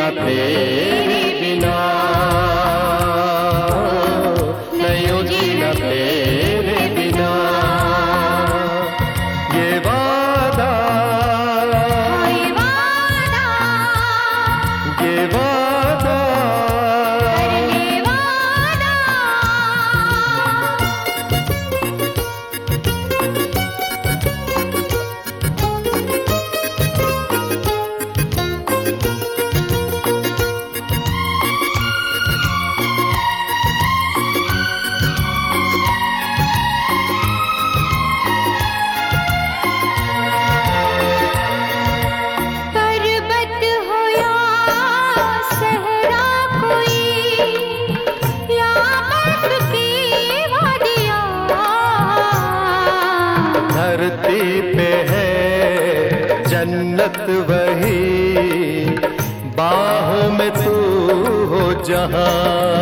तेरे बिना, नहीं जीना तेरे बिना। ये वादा, ये वादा, ये वादा, कर ले वादा। पर्वत हो या सहरा कोई, या बर्फ की वादियाँ, धरती पे है जन्नत वही, बाहों में तू हो जहां।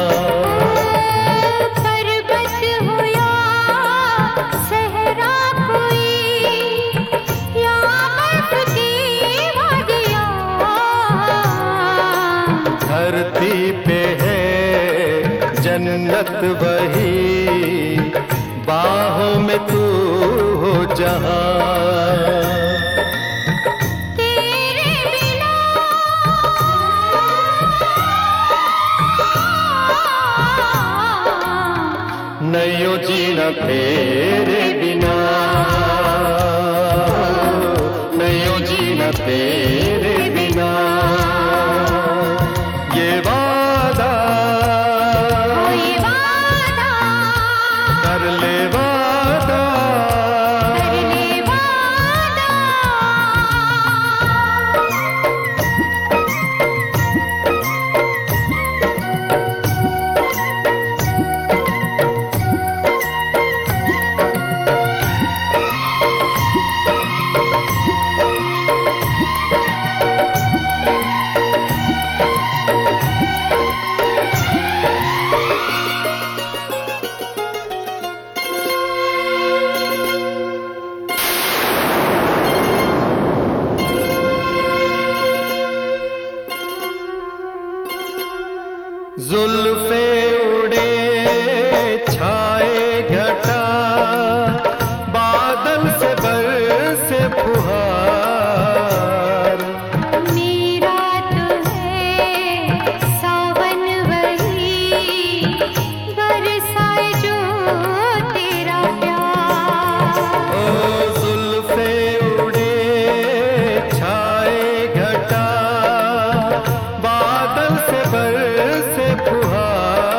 पर्वत हो या सहरा कोई, या बर्फ की वादियाँ, धरती पे है जन्नत वही, बाहों में तू हो जहां। तेरे बिना नहीं जीना तेरे बिना, नहीं जीना तेरे बिना। ये वादा, ये वादा, कर ले वादा, कर ले वादा। जुल्फे उड़े छाए घटा, बादल से बरसे फुहार। मेरा तो है सावन वही, बरसाए जो तेरा प्यार। ओ जुल्फे उड़े छाए घटा, बादल से बरसे फुहार।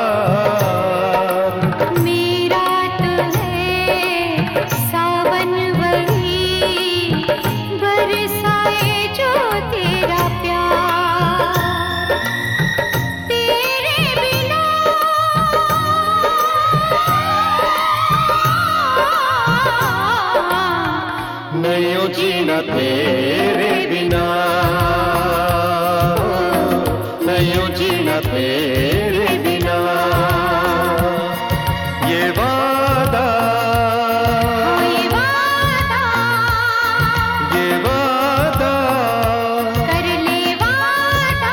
मेरा तो है सावन वही, बरसाए जो तेरा प्यार। तेरे बिना नहीं जीना तेरे बिना, नहीं जीना तेरे बिना। ये वादा, ये वादा, ये वादा, कर ले वादा।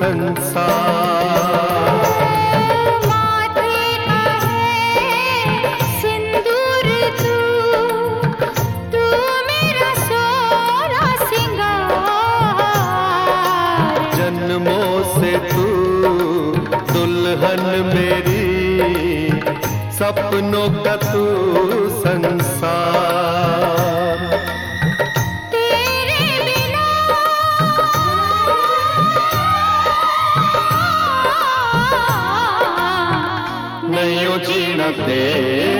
संसार। माथे का है सिंदूर तू मेरा सोरा सिंगार। जन्मों से तू दुल्हन मेरी, सपनों का तू संसार। तेरे बिना नहीं जीना तेरे